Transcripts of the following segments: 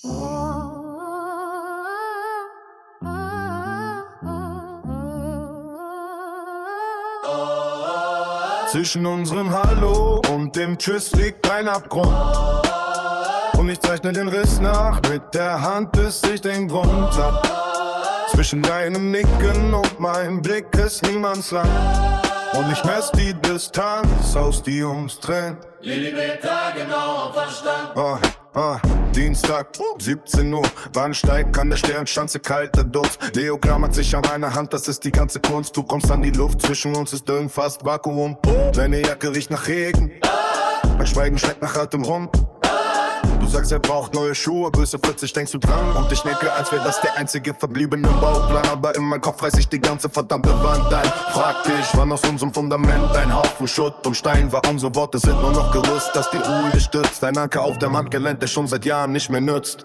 Zwischen unserem Hallo und dem Tschüss liegt ein Abgrund. Und ich zeichne den Riss nach mit der Hand, bis ich den Grund hab. Zwischen deinem Nicken und meinem Blick ist niemandsland. Und ich mess die Distanz aus, die uns trennt. Millimeter genau am Verstand. Dienstag, 17 Uhr, Bahnsteig an der Sternschanze, kalter Duft. Leo klammert sich an meiner Hand, das ist die ganze Kunst. Du kommst an die Luft, zwischen uns ist irgendwas Vakuum. Deine Jacke riecht nach Regen, mein Schweigen schmeckt nach altem Rum. Du sagst, er braucht neue Schuhe, böse 40 denkst du dran. Und ich nicke, als wäre das der einzige verbliebene Bauplan. Aber in meinem Kopf reiß ich die ganze verdammte Wand ein. Frag dich, wann aus unserem Fundament ein Haufen Schutt und Stein war. Unsere Worte sind nur noch Gerüst, das die Ruhe stützt. Ein Anker auf dem Handgelenk, der schon seit Jahren nicht mehr nützt.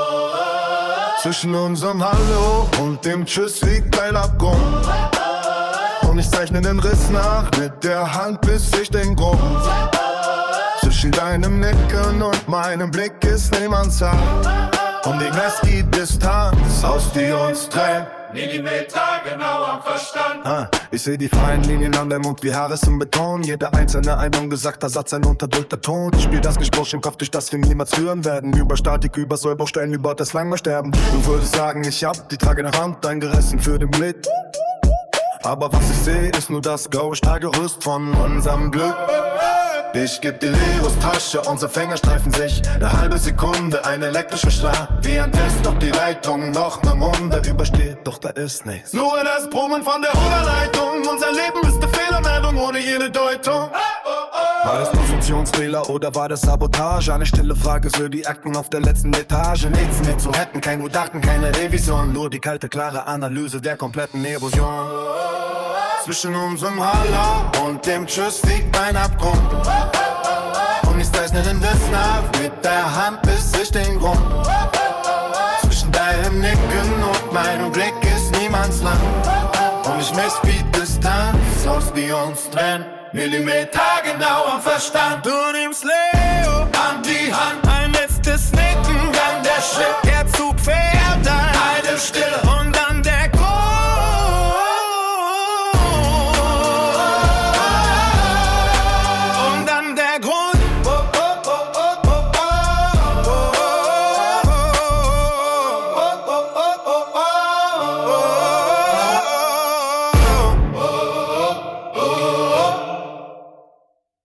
Zwischen unserem Hallo und dem Tschüss liegt ein Abgrund. Und ich zeichne den Riss nach mit der Hand, bis ich den Grund. Zwischen deinem Nicken und meinem Blick ist niemandsland. Und ich mess die Distanz aus, die uns trennt. Millimeter genau am Verstand. Ich seh die feinen Linien an deinem Mund wie Haares im Beton. Jeder einzelne ein ungesagter Satz, ein unterdrückter Ton. Ich spiel das Gespräch im Kopf, durch das wir niemals hören werden. Über Statik, über Sollbausteine, über das lang mal sterben. Du würdest sagen, ich hab die tragende Hand eingerissen für den Blick. Aber was ich seh, ist nur das graue Stahlgerüst von unserem Glück. Ich geb dir Leos Tasche, unsere Finger streifen sich. Eine halbe Sekunde, ein elektrischer Schlag. Wie ein Test, ob die Leitung noch ne Runde übersteht. Doch da ist nichts. Nur das Brummen von der Oberleitung. Unser Leben ist eine Fehlermeldung ohne jede Deutung. War das Konstruktionsfehler oder war das Sabotage? Eine stille Frage für die Akten auf der letzten Etage. Nichts mehr zu retten, kein Gutachten, keine Revision. Nur die kalte, klare Analyse der kompletten Erosion. Zwischen unserem Hallo und dem Tschüss liegt ein Abgrund. Und ich zeichne den Riss nach mit der Hand, bis ich den Grund. Zwischen deinem Nicken und meinem Blick ist niemandsland. Und ich mess die Distanz aus, die uns trennt. Millimeter genau am Verstand. Du nimmst Leben.